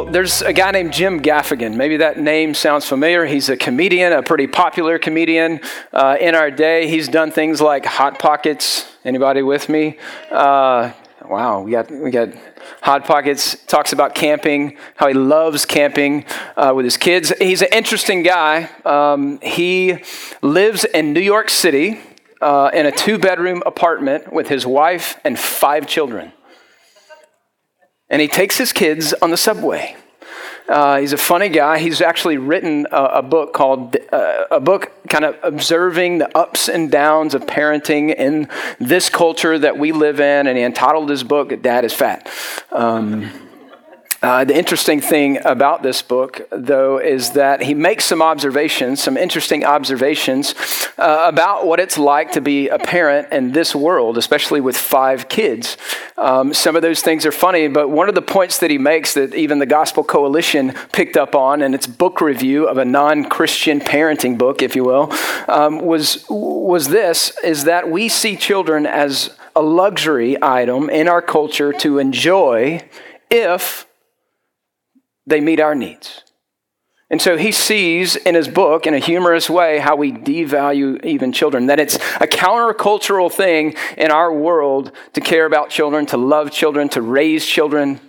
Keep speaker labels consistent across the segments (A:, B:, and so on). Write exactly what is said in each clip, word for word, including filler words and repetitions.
A: there's a guy named Jim Gaffigan. Maybe that name sounds familiar. He's a comedian, a pretty popular comedian uh, in our day. He's done things like Hot Pockets. Anybody with me? Uh, wow, we got we got Hot Pockets. Talks about camping, how he loves camping uh, with his kids. He's an interesting guy. Um, he lives in New York City uh, in a two-bedroom apartment with his wife and five children. And he takes his kids on the subway. Uh, he's a funny guy. He's actually written a, a book called, uh, a book kind of observing the ups and downs of parenting in this culture that we live in. And he entitled his book, Dad is Fat. Um, Uh, the interesting thing about this book, though, is that he makes some observations, some interesting observations uh, about what it's like to be a parent in this world, especially with five kids. Um, some of those things are funny, but one of the points that he makes that even the Gospel Coalition picked up on in its book review of a non-Christian parenting book, if you will, um, was, was this, is that we see children as a luxury item in our culture to enjoy if they meet our needs. And so he sees in his book, in a humorous way, how we devalue even children, that it's a countercultural thing in our world to care about children, to love children, to raise children.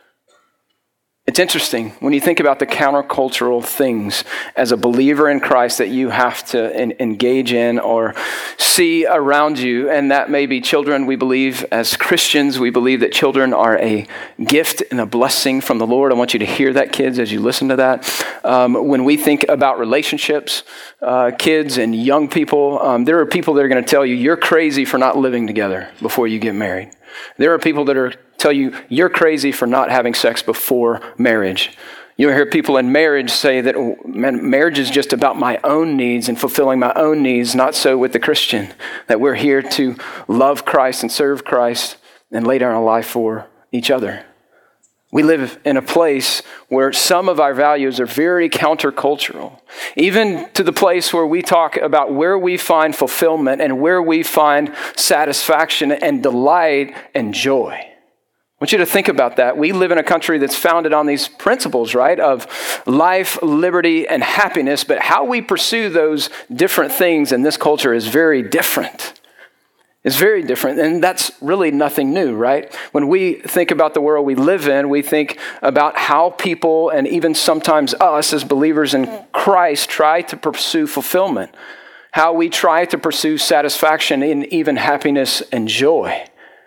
A: It's interesting when you think about the countercultural things as a believer in Christ that you have to en- engage in or see around you. And that may be children. We believe as Christians, we believe that children are a gift and a blessing from the Lord. I want you to hear that, kids, as you listen to that. Um, when we think about relationships, uh, kids and young people, um, there are people that are going to tell you, you're crazy for not living together before you get married. There are people that are tell you you're crazy for not having sex before marriage. You'll hear people in marriage say that oh, man, marriage is just about my own needs and fulfilling my own needs, not so with the Christian, that we're here to love Christ and serve Christ and lay down our life for each other. We live in a place where some of our values are very countercultural, even to the place where we talk about where we find fulfillment and where we find satisfaction and delight and joy. I want you to think about that. We live in a country that's founded on these principles, right, of life, liberty, and happiness, but how we pursue those different things in this culture is very different. It's very different, and that's really nothing new, right? When we think about the world we live in, we think about how people, and even sometimes us as believers in Christ, try to pursue fulfillment, how we try to pursue satisfaction in even happiness and joy.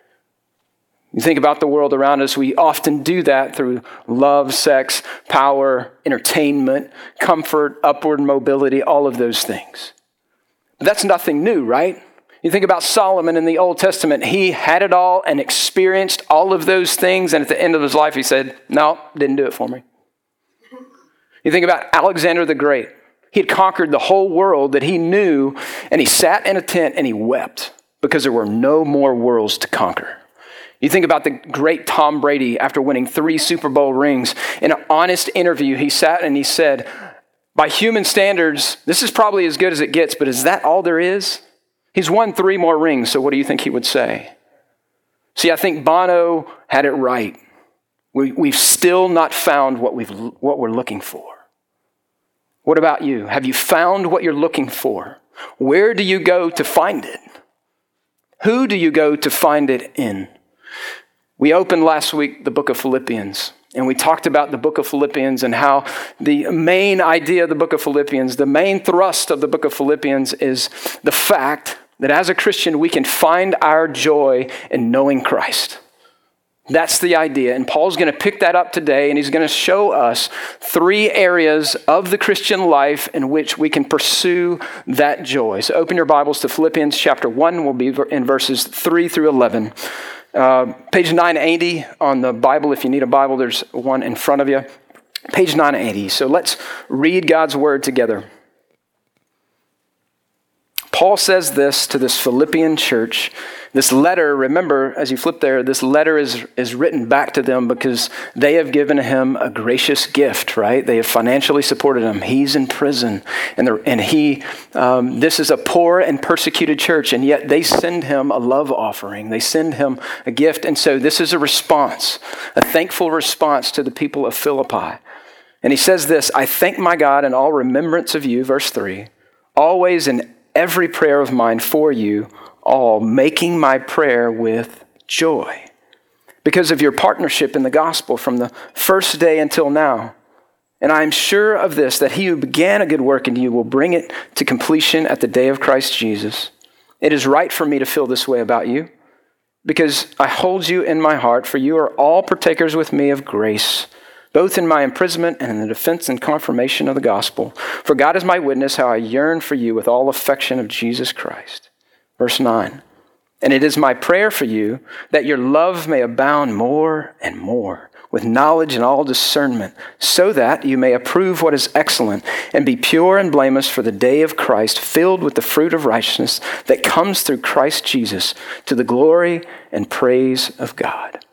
A: You think about the world around us, we often do that through love, sex, power, entertainment, comfort, upward mobility, all of those things. But that's nothing new, right? You think about Solomon in the Old Testament. He had it all and experienced all of those things, and at the end of his life he said, no, didn't do it for me. You think about Alexander the Great. He had conquered the whole world that he knew, and he sat in a tent and he wept because there were no more worlds to conquer. You think about the great Tom Brady after winning three Super Bowl rings. In an honest interview, he sat and he said, by human standards, this is probably as good as it gets, but is that all there is? He's won three more rings, so what do you think he would say? See, I think Bono had it right. We, we've still not found what, we've, what we're looking for. What about you? Have you found what you're looking for? Where do you go to find it? Who do you go to find it in? We opened last week the book of Philippians, and we talked about the book of Philippians and how the main idea of the book of Philippians, the main thrust of the book of Philippians is the fact that as a Christian, we can find our joy in knowing Christ. That's the idea. And Paul's going to pick that up today, and he's going to show us three areas of the Christian life in which we can pursue that joy. So open your Bibles to Philippians chapter one. We'll be in verses three through eleven. Uh, page nine eighty on the Bible. If you need a Bible, there's one in front of you. Page nine eighty. So let's read God's word together. Paul says this to this Philippian church This letter, remember, as you flip there, this letter is, is written back to them because they have given him a gracious gift, right? They have financially supported him. He's in prison, and, and he, um, this is a poor and persecuted church, and yet they send him a love offering. They send him a gift, and so this is a response, a thankful response to the people of Philippi. And he says this, I thank my God in all remembrance of you, verse three, always in every prayer of mine for you, all, making my prayer with joy because of your partnership in the gospel from the first day until now. And I am sure of this, that he who began a good work in you will bring it to completion at the day of Christ Jesus. It is right for me to feel this way about you because I hold you in my heart, for you are all partakers with me of grace, both in my imprisonment and in the defense and confirmation of the gospel. For God is my witness how I yearn for you with all affection of Jesus Christ. Verse nine, and it is my prayer for you that your love may abound more and more with knowledge and all discernment, so that you may approve what is excellent and be pure and blameless for the day of Christ, filled with the fruit of righteousness that comes through Christ Jesus to the glory and praise of God.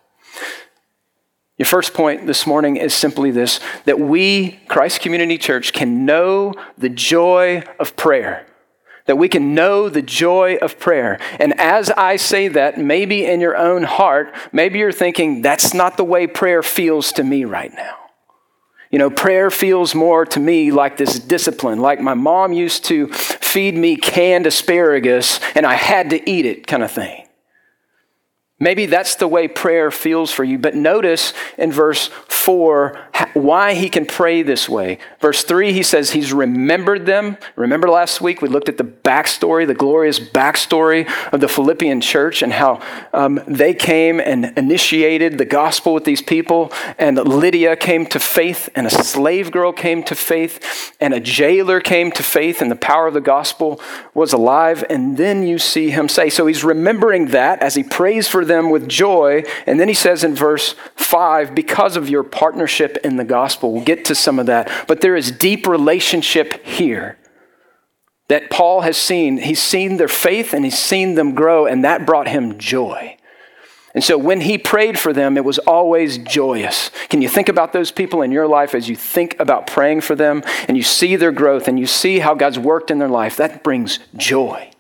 A: Your first point this morning is simply this, that we, Christ Community Church, can know the joy of prayer. That we can know the joy of prayer. And as I say that, maybe in your own heart, maybe you're thinking, that's not the way prayer feels to me right now. You know, prayer feels more to me like this discipline, like my mom used to feed me canned asparagus and I had to eat it kind of thing. Maybe that's the way prayer feels for you, but notice in verse four why he can pray this way. Verse three, he says he's remembered them. Remember last week we looked at the backstory, the glorious backstory of the Philippian church and how um, they came and initiated the gospel with these people, and Lydia came to faith, and a slave girl came to faith, and a jailer came to faith, and the power of the gospel was alive. And then you see him say, so he's remembering that as he prays for them with joy. And then he says in verse five, because of your partnership in the gospel, we'll get to some of that, but there is deep relationship here that Paul has seen. He's seen their faith and he's seen them grow, and that brought him joy. And so when he prayed for them, it was always joyous. Can you think about those people in your life as you think about praying for them and you see their growth and you see how God's worked in their life? That brings joy.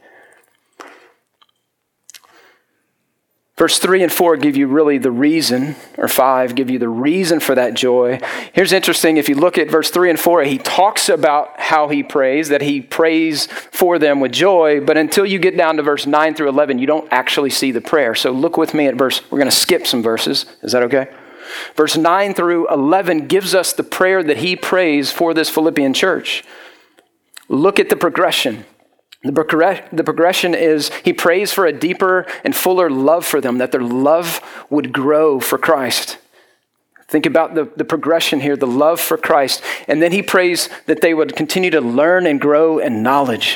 A: Verse three and four give you really the reason, or five give you the reason for that joy. Here's interesting, if you look at verse three and four, he talks about how he prays, that he prays for them with joy, but until you get down to verse nine through eleven, you don't actually see the prayer. So look with me at verse, we're going to skip some verses. Is that okay? Verse nine through eleven gives us the prayer that he prays for this Philippian church. Look at the progression. The, progress, the progression is he prays for a deeper and fuller love for them, that their love would grow for Christ. Think about the, the progression here, the love for Christ. And then he prays that they would continue to learn and grow in knowledge.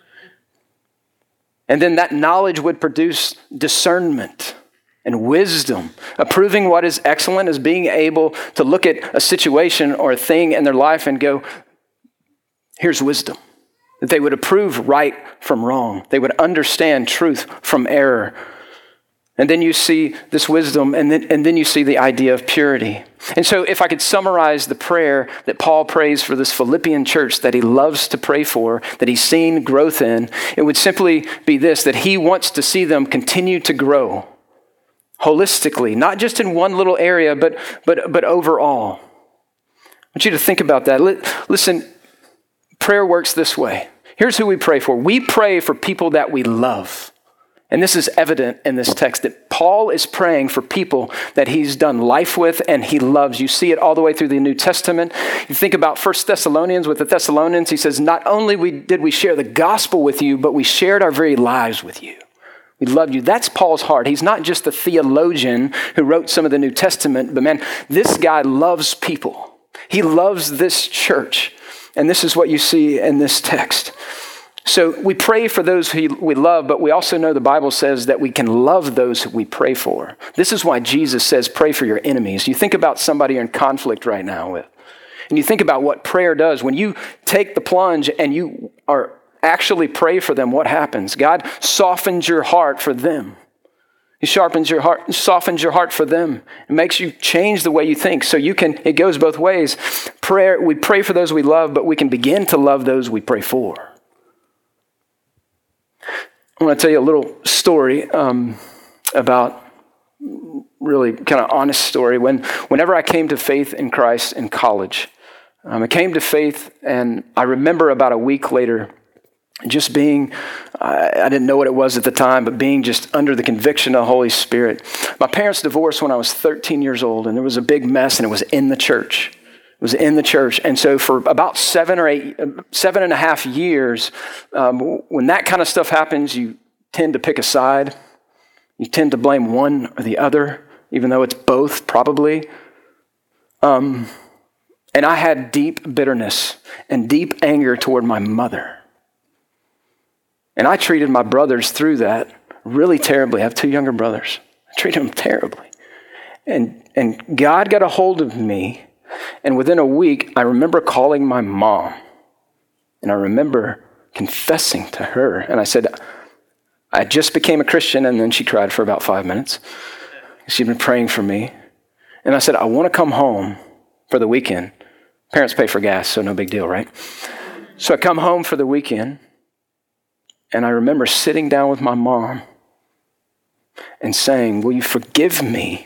A: And then that knowledge would produce discernment and wisdom, approving what is excellent as being able to look at a situation or a thing in their life and go, here's wisdom. That they would approve right from wrong. They would understand truth from error. And then you see this wisdom, and then, and then you see the idea of purity. And so if I could summarize the prayer that Paul prays for this Philippian church that he loves to pray for, that he's seen growth in, it would simply be this, that he wants to see them continue to grow holistically, not just in one little area, but, but, but overall. I want you to think about that. Listen, prayer works this way. Here's who we pray for. We pray for people that we love. And this is evident in this text that Paul is praying for people that he's done life with and he loves. You see it all the way through the New Testament. You think about First Thessalonians with the Thessalonians. He says, not only we, did we share the gospel with you, but we shared our very lives with you. We loved you. That's Paul's heart. He's not just a theologian who wrote some of the New Testament, but man, this guy loves people. He loves this church. And this is what you see in this text. So we pray for those who we love, but we also know the Bible says that we can love those who we pray for. This is why Jesus says, pray for your enemies. You think about somebody you're in conflict right now with, and you think about what prayer does. When you take the plunge and you are actually pray for them, what happens? God softens your heart for them. He sharpens your heart, softens your heart for them. It makes you change the way you think. So you can, it goes both ways. Prayer, we pray for those we love, but we can begin to love those we pray for. I want to tell you a little story um, about really kind of honest story. When, whenever I came to faith in Christ in college, um, I came to faith, and I remember about a week later, just being, I, I didn't know what it was at the time, but being just under the conviction of the Holy Spirit. My parents divorced when I was thirteen years old, and there was a big mess, and it was in the church. It was in the church. And so for about seven or eight, seven and a half years, um, when that kind of stuff happens, you tend to pick a side. You tend to blame one or the other, even though it's both, probably. Um, and I had deep bitterness and deep anger toward my mother. And I treated my brothers through that really terribly. I have two younger brothers. I treated them terribly. And, and God got a hold of me. And within a week, I remember calling my mom. And I remember confessing to her. And I said, I just became a Christian. And then she cried for about five minutes. She'd been praying for me. And I said, I want to come home for the weekend. Parents pay for gas, so no big deal, right? So I come home for the weekend. And I remember sitting down with my mom and saying, will you forgive me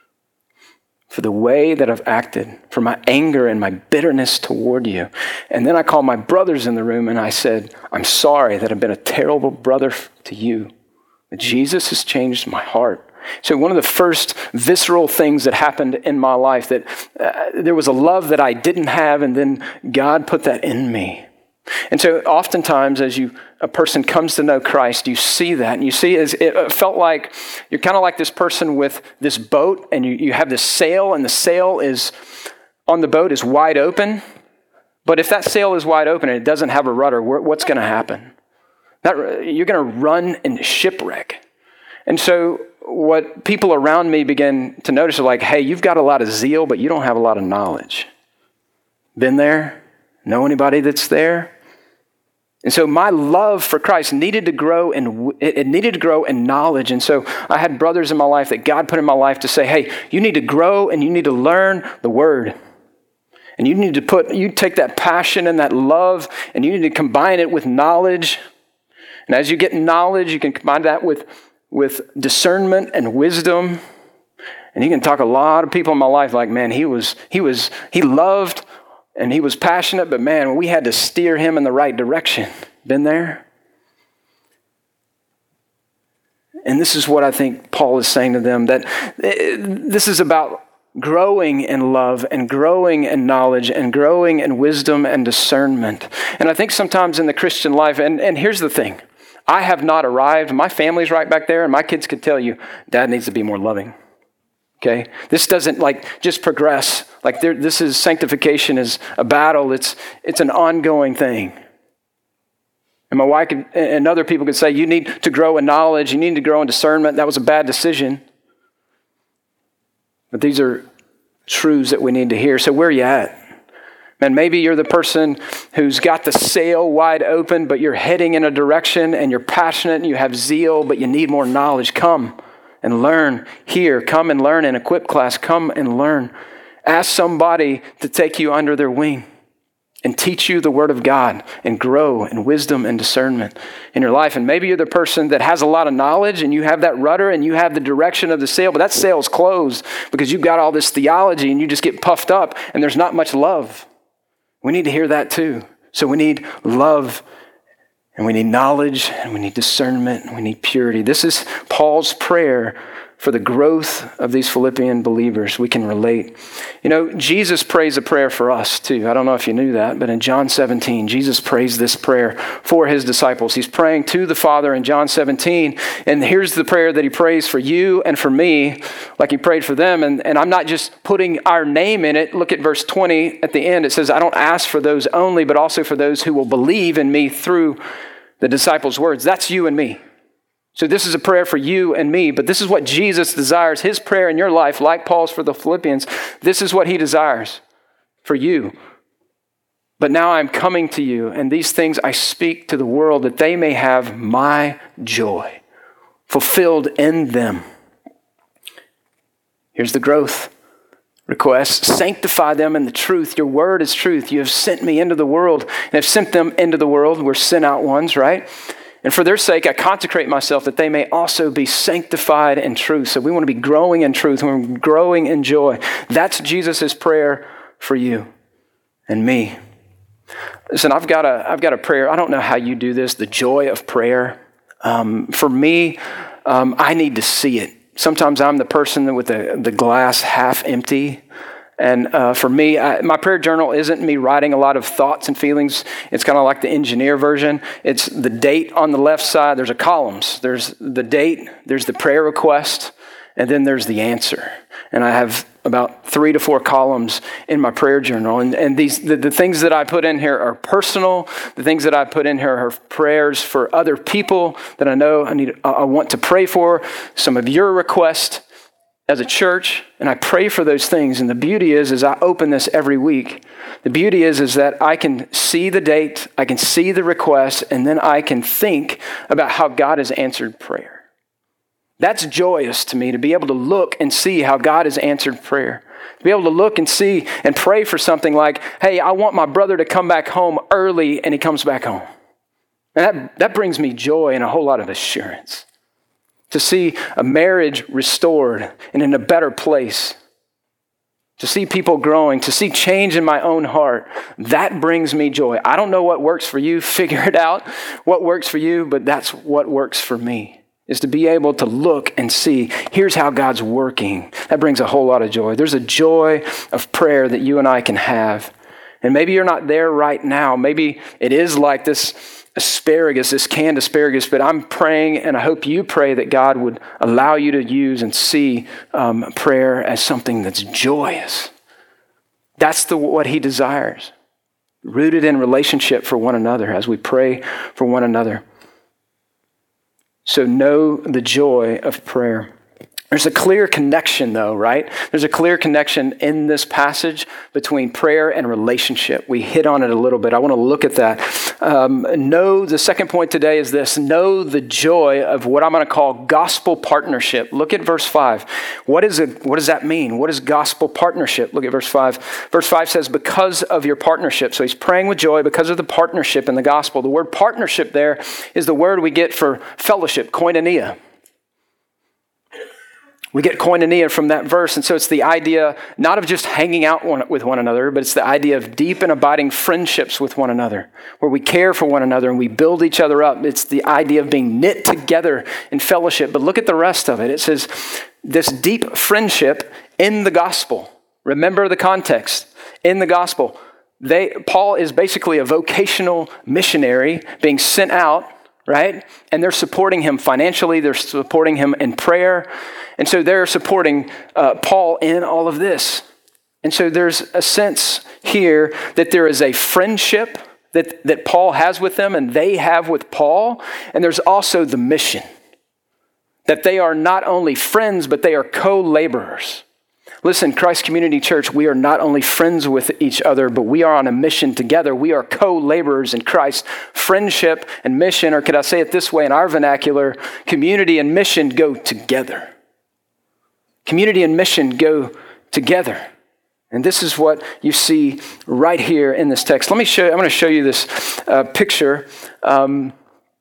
A: for the way that I've acted, for my anger and my bitterness toward you? And then I called my brothers in the room and I said, I'm sorry that I've been a terrible brother to you, but Jesus has changed my heart. So one of the first visceral things that happened in my life, that uh, there was a love that I didn't have, and then God put that in me. And so oftentimes as you a person comes to know Christ, you see that, and you see as it felt like you're kind of like this person with this boat, and you, you have this sail, and the sail is on the boat is wide open. But if that sail is wide open and it doesn't have a rudder, what's going to happen? That, you're going to run into shipwreck. And so what people around me begin to notice are like, hey, you've got a lot of zeal, but you don't have a lot of knowledge. Been there? Know anybody that's there? And so my love for Christ needed to grow, and it needed to grow in knowledge. And so I had brothers in my life that God put in my life to say, hey, you need to grow and you need to learn the word. And you need to put, you take that passion and that love and you need to combine it with knowledge. And as you get knowledge, you can combine that with, with discernment and wisdom. And you can talk a lot of people in my life like, man, he was, he was, he loved and he was passionate, but man, we had to steer him in the right direction. Been there? And this is what I think Paul is saying to them, that this is about growing in love and growing in knowledge and growing in wisdom and discernment. And I think sometimes in the Christian life, and, and here's the thing, I have not arrived. My family's right back there, and my kids could tell you, Dad needs to be more loving. Okay, this doesn't like just progress. Like there, this is sanctification is a battle. It's it's an ongoing thing. And my wife could, and other people could say, you need to grow in knowledge. You need to grow in discernment. That was a bad decision. But these are truths that we need to hear. So where are you at? Man, maybe you're the person who's got the sail wide open, but you're heading in a direction and you're passionate and you have zeal, but you need more knowledge. Come and learn here. Come and learn in Equip class. Come and learn. Ask somebody to take you under their wing and teach you the Word of God and grow in wisdom and discernment in your life. And maybe you're the person that has a lot of knowledge and you have that rudder and you have the direction of the sail, but that sail's closed because you've got all this theology and you just get puffed up and there's not much love. We need to hear that too. So we need love, and we need knowledge, and we need discernment, and we need purity. This is Paul's prayer for the growth of these Philippian believers. We can relate. You know, Jesus prays a prayer for us too. I don't know if you knew that, but in John seventeen, Jesus prays this prayer for his disciples. He's praying to the Father in John seventeen, and here's the prayer that he prays for you and for me, like he prayed for them. And, and I'm not just putting our name in it. Look at verse twenty at the end. It says, I don't ask for those only, but also for those who will believe in me through the disciples' words. That's you and me. So this is a prayer for you and me, but this is what Jesus desires. His prayer in your life, like Paul's for the Philippians, this is what he desires for you. But now I'm coming to you, and these things I speak to the world, that they may have my joy fulfilled in them. Here's the growth request. Sanctify them in the truth. Your word is truth. You have sent me into the world and have sent them into the world. We're sent out ones, right? And for their sake, I consecrate myself that they may also be sanctified in truth. So we want to be growing in truth. We're growing in joy. That's Jesus' prayer for you and me. Listen, I've got a, I've got a prayer. I don't know how you do this, the joy of prayer. Um, for me, um, I need to see it. Sometimes I'm the person with the, the glass half empty. And uh, for me, I, my prayer journal isn't me writing a lot of thoughts and feelings. It's kind of like the engineer version. It's the date on the left side. There's a columns. There's the date, there's the prayer request, and then there's the answer. And I have about three to four columns in my prayer journal. And, and these the, the things that I put in here are personal. The things that I put in here are prayers for other people that I know I need. I want to pray for. Some of your requests as a church, and I pray for those things. And the beauty is, is I open this every week. The beauty is, is that I can see the date, I can see the request, and then I can think about how God has answered prayer. That's joyous to me, to be able to look and see how God has answered prayer. To be able to look and see and pray for something like, hey, I want my brother to come back home early, and he comes back home. And that, that brings me joy and a whole lot of assurance. To see a marriage restored and in a better place. To see people growing, to see change in my own heart, that brings me joy. I don't know what works for you. Figure it out what works for you, but that's what works for me. Is to be able to look and see, here's how God's working. That brings a whole lot of joy. There's a joy of prayer that you and I can have. And maybe you're not there right now. Maybe it is like this asparagus, this canned asparagus, but I'm praying, and I hope you pray that God would allow you to use and see um, prayer as something that's joyous. That's the what he desires. Rooted in relationship for one another as we pray for one another. So know the joy of prayer. There's a clear connection though, right? There's a clear connection in this passage between prayer and relationship. We hit on it a little bit. I want to look at that. Um, know, the second point today is this, know the joy of what I'm going to call gospel partnership. Look at verse five. What is it? What does that mean? What is gospel partnership? Look at verse five. Verse five says, because of your partnership. So he's praying with joy because of the partnership in the gospel. The word partnership there is the word we get for fellowship, koinonia. We get koinonia from that verse, and so it's the idea not of just hanging out one, with one another, but it's the idea of deep and abiding friendships with one another, where we care for one another and we build each other up. It's the idea of being knit together in fellowship. But look at the rest of it. It says this deep friendship in the gospel. Remember the context. In the gospel, they Paul is basically a vocational missionary being sent out, right? And they're supporting him financially. They're supporting him in prayer. And so they're supporting uh, Paul in all of this. And so there's a sense here that there is a friendship that, that Paul has with them and they have with Paul. And there's also the mission. That they are not only friends, but they are co-laborers. Listen, Christ Community Church, we are not only friends with each other, but we are on a mission together. We are co-laborers in Christ. Friendship and mission, or could I say it this way in our vernacular, community and mission go together. Community and mission go together. And this is what you see right here in this text. Let me show you, I'm going to show you this uh, picture. Um,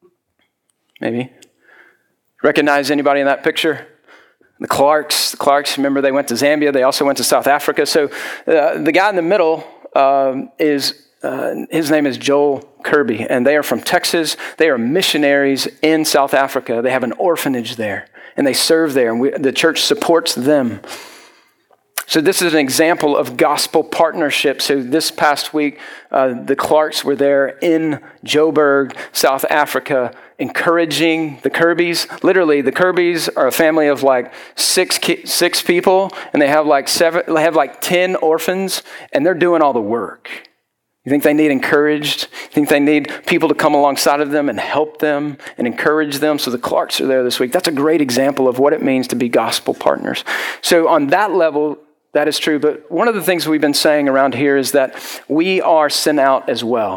A: maybe. Recognize anybody in that picture? The Clarks, the Clarks, remember they went to Zambia. They also went to South Africa. So uh, the guy in the middle um, is, uh, his name is Joel Kirby, and they are from Texas. They are missionaries in South Africa. They have an orphanage there, and they serve there, and we, the church supports them. So this is an example of gospel partnership. So this past week, uh, the Clarks were there in Joburg, South Africa, encouraging the Kirbys. Literally, the Kirbys are a family of like six ki- six people, and they have like seven. They have like ten orphans, and they're doing all the work. You think they need encouraged? You think they need people to come alongside of them and help them and encourage them? So the Clarks are there this week. That's a great example of what it means to be gospel partners. So on that level, that is true. But one of the things we've been saying around here is that we are sent out as well.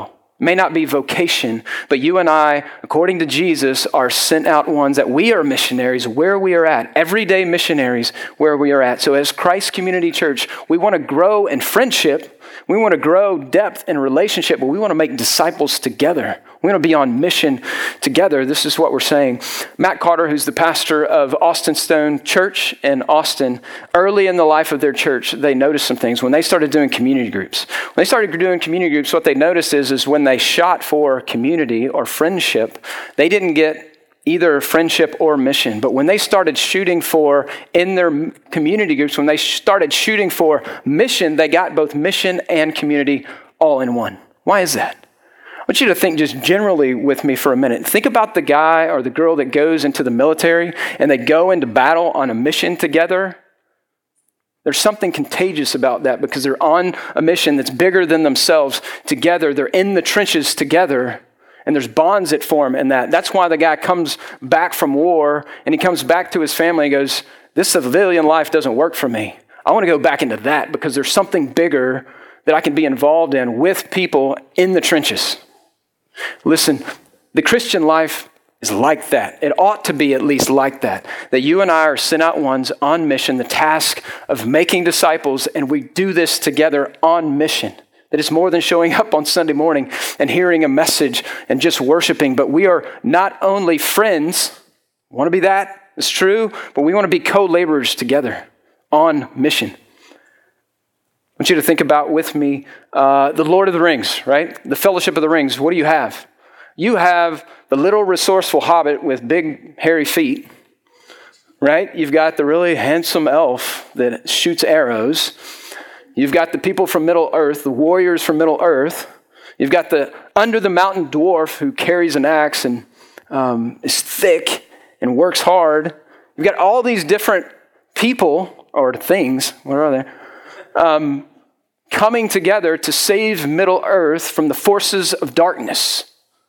A: may not be vocation, but you and I, according to Jesus, are sent out ones that we are missionaries where we are at, everyday missionaries where we are at. So as Christ Community Church, we want to grow in friendship. We want to grow depth in relationship, but we want to make disciples together. We want to be on mission together. This is what we're saying. Matt Carter, who's the pastor of Austin Stone Church in Austin, early in the life of their church, they noticed some things. When they started doing community groups, when they started doing community groups, what they noticed is, is when they shot for community or friendship, they didn't get either friendship or mission. But when they started shooting for, in their community groups, when they started shooting for mission, they got both mission and community all in one. Why is that? I want you to think just generally with me for a minute. Think about the guy or the girl that goes into the military and they go into battle on a mission together. There's something contagious about that because they're on a mission that's bigger than themselves together. They're in the trenches together. And there's bonds that form in that. That's why the guy comes back from war and he comes back to his family and goes, this civilian life doesn't work for me. I want to go back into that because there's something bigger that I can be involved in with people in the trenches. Listen, the Christian life is like that. It ought to be at least like that. That you and I are sent out ones on mission, the task of making disciples, and we do this together on mission. That it's more than showing up on Sunday morning and hearing a message and just worshiping, but we are not only friends, we want to be that, it's true, but we want to be co-laborers together on mission. I want you to think about with me uh, the Lord of the Rings, right? The Fellowship of the Rings. What do you have? You have the little resourceful hobbit with big hairy feet, right? You've got the really handsome elf that shoots arrows. You've got the people from Middle Earth, the warriors from Middle Earth. You've got the under the mountain dwarf who carries an axe and um, is thick and works hard. You've got all these different people or things, what are they, um, coming together to save Middle Earth from the forces of darkness.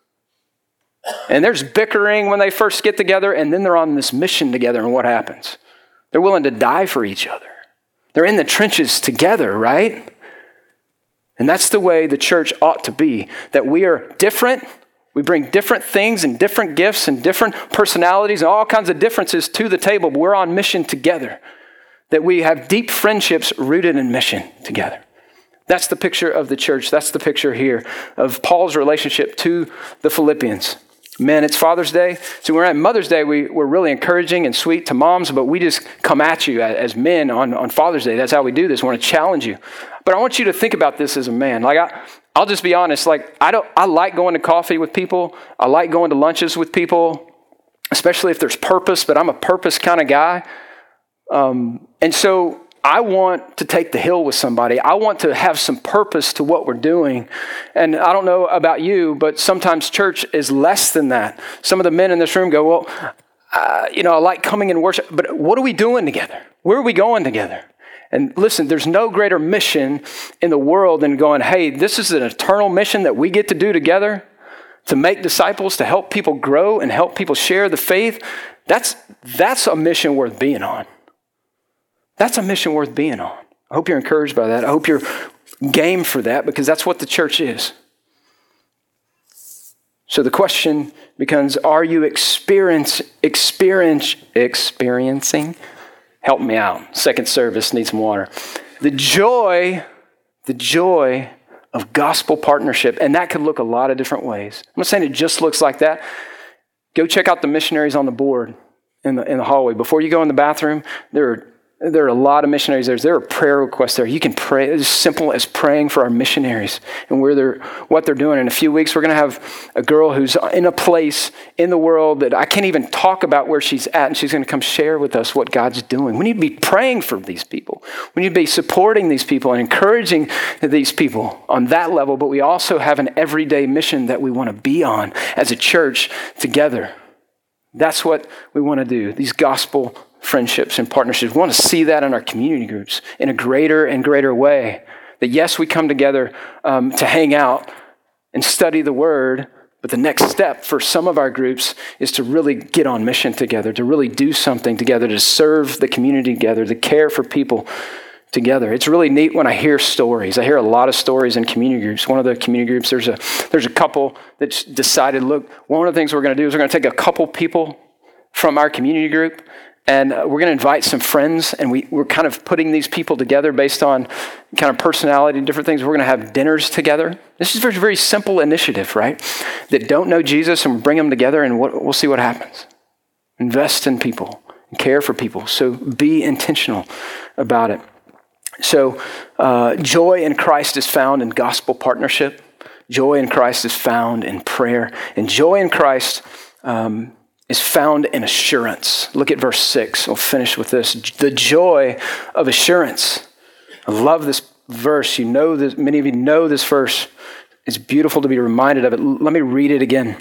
A: And there's bickering when they first get together, and then they're on this mission together, and what happens? They're willing to die for each other. They're in the trenches together, right? And that's the way the church ought to be, that we are different. We bring different things and different gifts and different personalities and all kinds of differences to the table, but we're on mission together, that we have deep friendships rooted in mission together. That's the picture of the church. That's the picture here of Paul's relationship to the Philippians. Men, it's Father's Day. So we're at Mother's Day. We, we're really encouraging and sweet to moms, but we just come at you as men on, on Father's Day. That's how we do this. We want to challenge you. But I want you to think about this as a man. Like I, I'll just be honest. Like I don't. I like going to coffee with people. I like going to lunches with people, especially if there's purpose. But I'm a purpose kind of guy, um, and so I want to take the hill with somebody. I want to have some purpose to what we're doing. And I don't know about you, but sometimes church is less than that. Some of the men in this room go, well, uh, you know, I like coming and worship, but what are we doing together? Where are we going together? And listen, there's no greater mission in the world than going, hey, this is an eternal mission that we get to do together, to make disciples, to help people grow and help people share the faith. That's, that's a mission worth being on. That's a mission worth being on. I hope you're encouraged by that. I hope you're game for that because that's what the church is. So the question becomes, are you experience, experience, experiencing? Help me out. Second service, need some water. The joy, the joy of gospel partnership. And that could look a lot of different ways. I'm not saying it just looks like that. Go check out the missionaries on the board in the, in the hallway. Before you go in the bathroom, there are There are a lot of missionaries there. There are prayer requests there. You can pray as simple as praying for our missionaries and where they're, what they're doing. In a few weeks, we're going to have a girl who's in a place in the world that I can't even talk about where she's at, and she's going to come share with us what God's doing. We need to be praying for these people. We need to be supporting these people and encouraging these people on that level, but we also have an everyday mission that we want to be on as a church together. That's what we want to do, these gospel friendships and partnerships. We want to see that in our community groups in a greater and greater way. That yes, we come together um, to hang out and study the word, but the next step for some of our groups is to really get on mission together, to really do something together, to serve the community together, to care for people together. It's really neat when I hear stories. I hear a lot of stories in community groups. One of the community groups, there's a there's a couple that decided, look, one of the things we're going to do is we're going to take a couple people from our community group, and we're going to invite some friends, and we, we're kind of putting these people together based on kind of personality and different things. We're going to have dinners together. This is a very, very simple initiative, right? That don't know Jesus, and bring them together, and what, we'll see what happens. Invest in people and care for people. So be intentional about it. So uh, joy in Christ is found in gospel partnership. Joy in Christ is found in prayer. And joy in Christ um, is found in assurance. Look at verse six. We'll finish with this. The joy of assurance. I love this verse. You know this. Many of you know this verse. It's beautiful to be reminded of it. Let me read it again.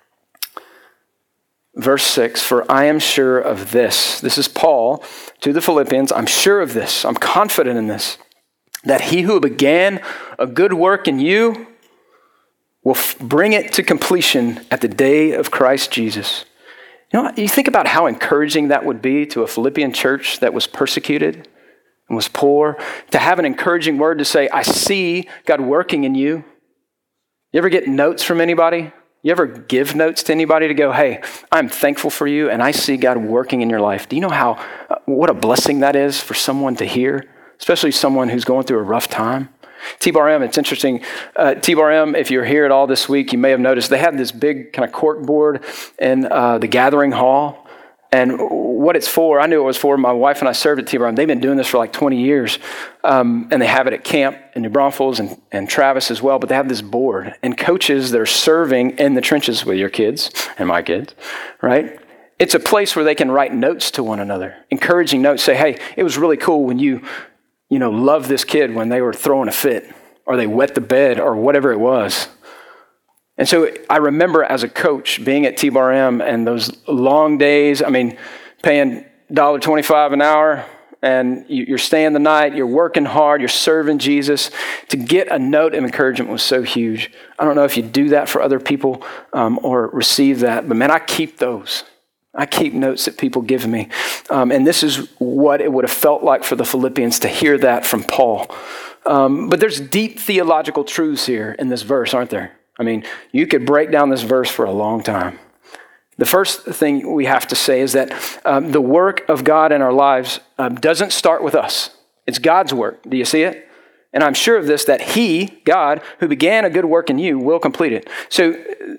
A: Verse six, for I am sure of this. This is Paul to the Philippians. I'm sure of this. I'm confident in this. That he who began a good work in you will f- bring it to completion at the day of Christ Jesus. You know, you think about how encouraging that would be to a Philippian church that was persecuted and was poor, to have an encouraging word to say, I see God working in you. You ever get notes from anybody? You ever give notes to anybody to go, hey, I'm thankful for you and I see God working in your life. Do you know how, what a blessing that is for someone to hear, especially someone who's going through a rough time? T B R M, it's interesting. Uh, T B R M, if you're here at all this week, you may have noticed they had this big kind of cork board in uh, the gathering hall. And what it's for, I knew it was for. My wife and I served at T B R M. They've been doing this for like twenty years. Um, and they have it at camp in New Braunfels and, and Travis as well. But they have this board. And coaches that are serving in the trenches with your kids and my kids, right? It's a place where they can write notes to one another, encouraging notes. Say, hey, it was really cool when you, you know, loved this kid when they were throwing a fit or they wet the bed or whatever it was. And so I remember as a coach being at T B R M and those long days, I mean, paying one dollar twenty-five an hour and you're staying the night, you're working hard, you're serving Jesus. To get a note of encouragement was so huge. I don't know if you do that for other people um, or receive that, but man, I keep those. I keep notes that people give me. Um, and this is what it would have felt like for the Philippians to hear that from Paul. Um, but there's deep theological truths here in this verse, aren't there? I mean, you could break down this verse for a long time. The first thing we have to say is that um, the work of God in our lives um, doesn't start with us. It's God's work. Do you see it? And I'm sure of this, that he, God, who began a good work in you, will complete it. So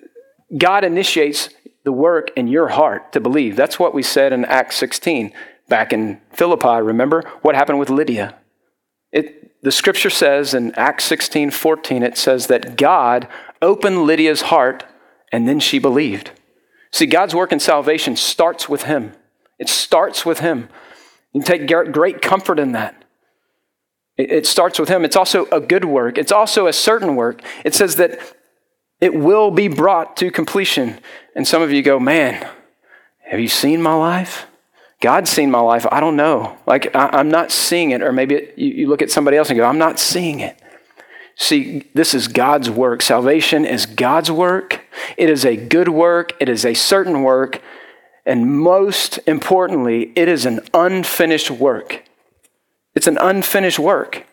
A: God initiates the work in your heart to believe. That's what we said in Acts sixteen back in Philippi. Remember what happened with Lydia? It, the scripture says in Acts sixteen fourteen, it says that God opened Lydia's heart and then she believed. See, God's work in salvation starts with him. It starts with him. You can take great comfort in that. It, it starts with him. It's also a good work. It's also a certain work. It says that it will be brought to completion. And some of you go, man, have you seen my life? God's seen my life. I don't know. Like, I, I'm not seeing it. Or maybe it, you, you look at somebody else and go, I'm not seeing it. See, this is God's work. Salvation is God's work. It is a good work. It is a certain work. And most importantly, it is an unfinished work. It's an unfinished work.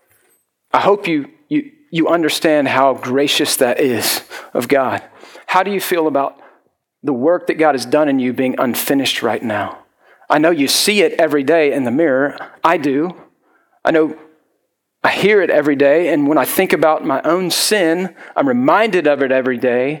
A: I hope you, you, you understand how gracious that is of God. How do you feel about the work that God has done in you being unfinished right now? I know you see it every day in the mirror. I do. I know I hear it every day, and when I think about my own sin, I'm reminded of it every day.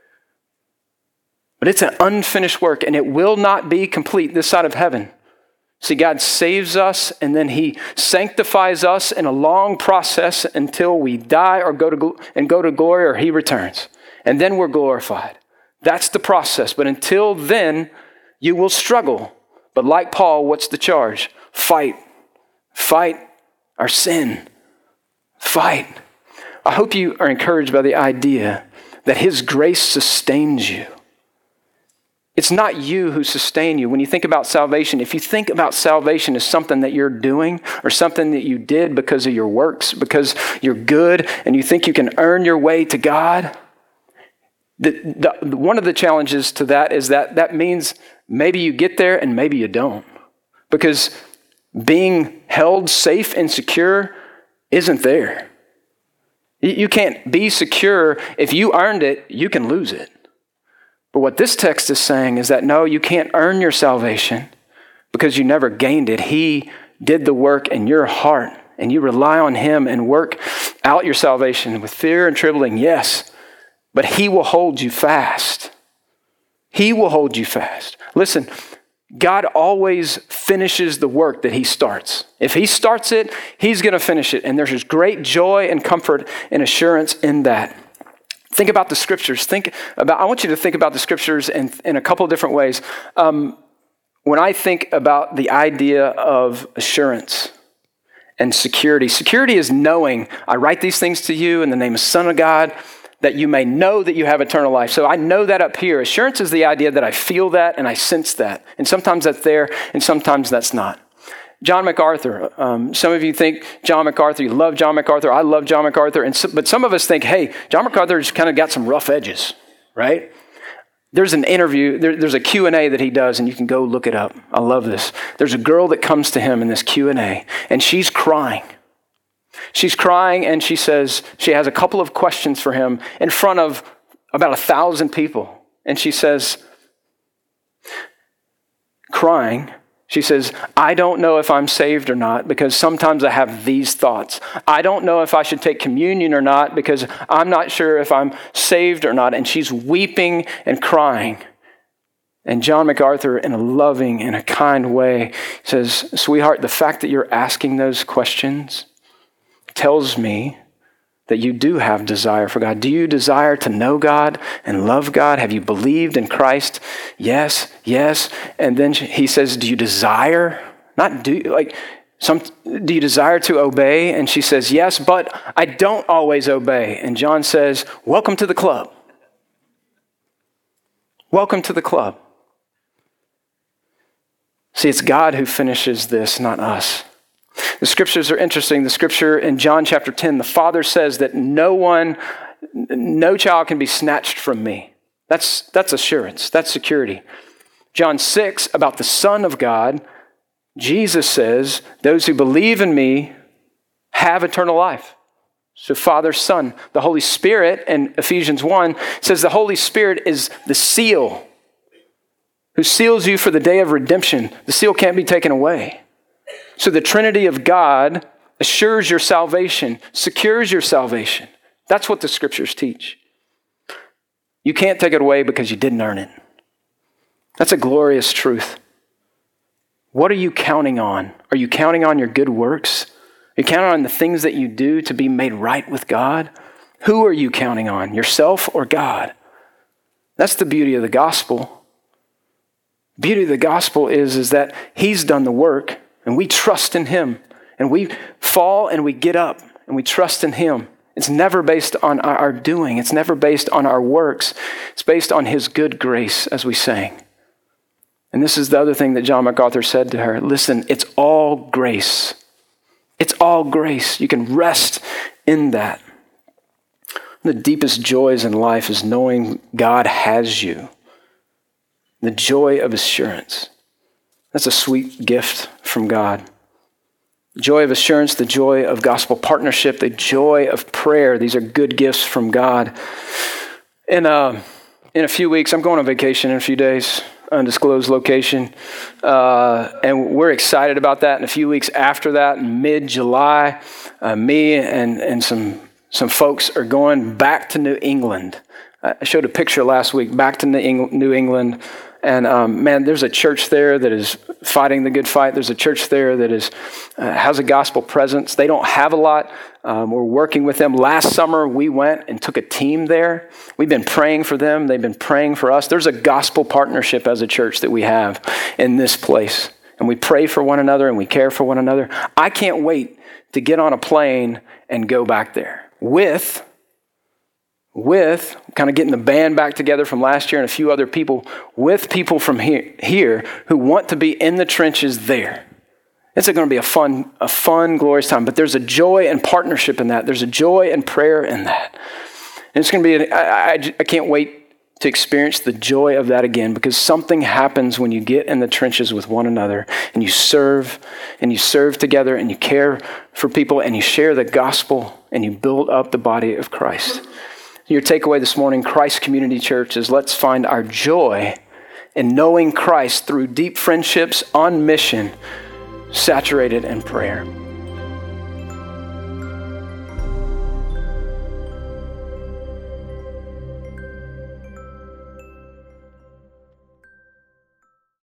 A: But it's an unfinished work, and it will not be complete this side of heaven. See, God saves us, and then he sanctifies us in a long process until we die or go to and go to glory, or he returns. And then we're glorified. That's the process. But until then, you will struggle. But like Paul, what's the charge? Fight. Fight our sin. Fight. I hope you are encouraged by the idea that his grace sustains you. It's not you who sustain you. When you think about salvation, if you think about salvation as something that you're doing or something that you did because of your works, because you're good and you think you can earn your way to God, the, the, one of the challenges to that is that that means maybe you get there and maybe you don't. Because being held safe and secure isn't there. You can't be secure. If you earned it, you can lose it. But what this text is saying is that no, you can't earn your salvation because you never gained it. He did the work in your heart, and you rely on him and work out your salvation with fear and trembling, yes, but he will hold you fast. He will hold you fast. Listen, God always finishes the work that he starts. If he starts it, he's going to finish it. And there's just great joy and comfort and assurance in that. Think about the scriptures. Think about, I want you to think about the scriptures in, in a couple of different ways. Um, when I think about the idea of assurance and security, security is knowing, I write these things to you in the name of the Son of God, that you may know that you have eternal life. So I know that up here. Assurance is the idea that I feel that and I sense that. And sometimes that's there and sometimes that's not. John MacArthur. Um, some of you think John MacArthur, you love John MacArthur. I love John MacArthur. And so, but some of us think, hey, John MacArthur's kind of got some rough edges, right? There's an interview, there, there's a Q and A that he does, and you can go look it up. I love this. There's a girl that comes to him in this Q and A, and she's crying. She's crying, and she says, she has a couple of questions for him in front of about a thousand people. And she says, crying, she says, I don't know if I'm saved or not because sometimes I have these thoughts. I don't know if I should take communion or not because I'm not sure if I'm saved or not. And she's weeping and crying. And John MacArthur, in a loving and a kind way, says, sweetheart, the fact that you're asking those questions tells me that you do have desire for God. Do you desire to know God and love God? Have you believed in Christ? Yes, yes. And then he says, do you desire? Not do, like, some, do you desire to obey? And she says, yes, but I don't always obey. And John says, welcome to the club. Welcome to the club. See, it's God who finishes this, not us. The scriptures are interesting. The scripture in John chapter ten, the Father says that no one, no child can be snatched from me. That's, that's assurance. That's security. John six, about the Son of God, Jesus says, those who believe in me have eternal life. So Father, Son, the Holy Spirit in Ephesians one says the Holy Spirit is the seal who seals you for the day of redemption. The seal can't be taken away. So the Trinity of God assures your salvation, secures your salvation. That's what the scriptures teach. You can't take it away because you didn't earn it. That's a glorious truth. What are you counting on? Are you counting on your good works? Are you counting on the things that you do to be made right with God? Who are you counting on, yourself or God? That's the beauty of the gospel. The beauty of the gospel is, is that he's done the work. And we trust in him. And we fall and we get up and we trust in him. It's never based on our doing. It's never based on our works. It's based on his good grace, as we sang. And this is the other thing that John MacArthur said to her. Listen, it's all grace. It's all grace. You can rest in that. The deepest joys in life is knowing God has you. The joy of assurance. That's a sweet gift from God. The joy of assurance, the joy of gospel partnership, the joy of prayer. These are good gifts from God. In, uh, in a few weeks, I'm going on vacation in a few days, undisclosed location. Uh, and we're excited about that. In a few weeks after that, in mid-July, uh, me and, and some, some folks are going back to New England. I showed a picture last week, back to New England. And um, man, there's a church there that is fighting the good fight. There's a church there that is uh, has a gospel presence. They don't have a lot. Um, we're working with them. Last summer, we went and took a team there. We've been praying for them. They've been praying for us. There's a gospel partnership as a church that we have in this place. And we pray for one another and we care for one another. I can't wait to get on a plane and go back there with... with kind of getting the band back together from last year and a few other people, with people from here, here who want to be in the trenches there. It's going to be a fun, a fun, glorious time. But there's a joy and partnership in that. There's a joy and prayer in that. And it's going to be, an, I, I, I can't wait to experience the joy of that again, because something happens when you get in the trenches with one another and you serve and you serve together and you care for people and you share the gospel and you build up the body of Christ. Your takeaway this morning, Christ Community Church, is let's find our joy in knowing Christ through deep friendships on mission, saturated in prayer.